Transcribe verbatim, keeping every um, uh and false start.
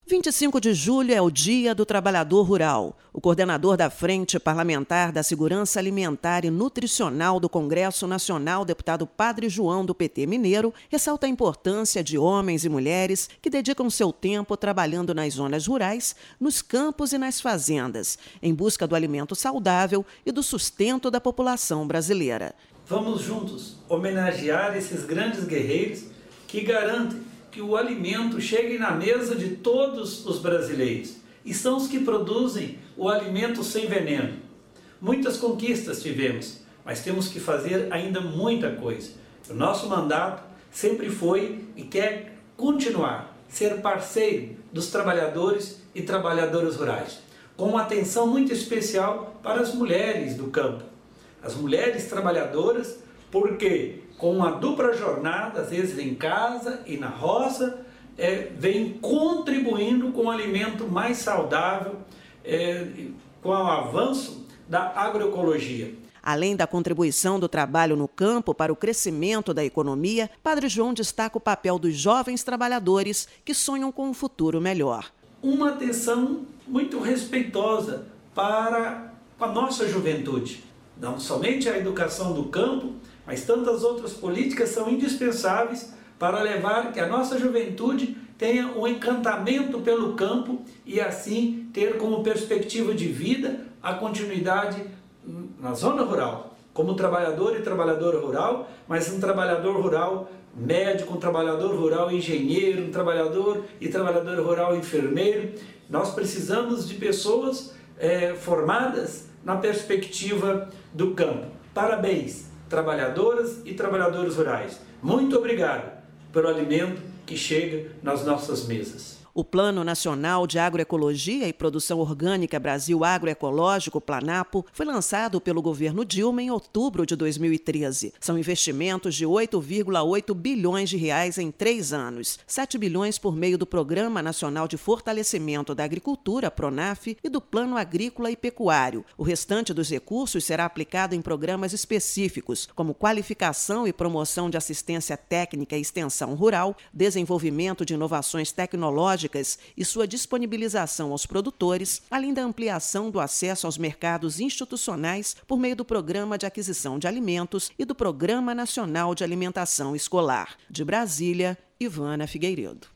vinte e cinco de julho é o Dia do Trabalhador Rural. O coordenador da Frente Parlamentar da Segurança Alimentar e Nutricional do Congresso Nacional, deputado Padre João, do P T Mineiro, ressalta a importância de homens e mulheres que dedicam seu tempo trabalhando nas zonas rurais, nos campos e nas fazendas, em busca do alimento saudável e do sustento da população brasileira. Vamos juntos homenagear esses grandes guerreiros que garantem que o alimento chegue na mesa de todos os brasileiros. E são os que produzem o alimento sem veneno. Muitas conquistas tivemos, mas temos que fazer ainda muita coisa. O nosso mandato sempre foi e quer continuar, ser parceiro dos trabalhadores e trabalhadoras rurais, com uma atenção muito especial para as mulheres do campo. As mulheres trabalhadoras, porque com uma dupla jornada, às vezes em casa e na roça, é, vem contribuindo com um alimento mais saudável, é, com o avanço da agroecologia. Além da contribuição do trabalho no campo para o crescimento da economia, Padre João destaca o papel dos jovens trabalhadores que sonham com um futuro melhor. Uma atenção muito respeitosa para a nossa juventude. Não somente a educação do campo, mas tantas outras políticas são indispensáveis para levar que a nossa juventude tenha um encantamento pelo campo e assim ter como perspectiva de vida a continuidade na zona rural, como trabalhador e trabalhadora rural, mas um trabalhador rural médico, um trabalhador rural engenheiro, um trabalhador e trabalhadora rural enfermeiro. Nós precisamos de pessoas é, formadas na perspectiva do campo. Parabéns, trabalhadoras e trabalhadores rurais. Muito obrigado pelo alimento que chega nas nossas mesas. O Plano Nacional de Agroecologia e Produção Orgânica Brasil Agroecológico, Planapo, foi lançado pelo governo Dilma em outubro de dois mil e treze. São investimentos de oito vírgula oito bilhões de reais em três anos, sete bilhões por meio do Programa Nacional de Fortalecimento da Agricultura, PRONAF, e do Plano Agrícola e Pecuário. O restante dos recursos será aplicado em programas específicos, como qualificação e promoção de assistência técnica e extensão rural, desenvolvimento de inovações tecnológicas e sua disponibilização aos produtores, além da ampliação do acesso aos mercados institucionais por meio do Programa de Aquisição de Alimentos e do Programa Nacional de Alimentação Escolar. De Brasília, Ivana Figueiredo.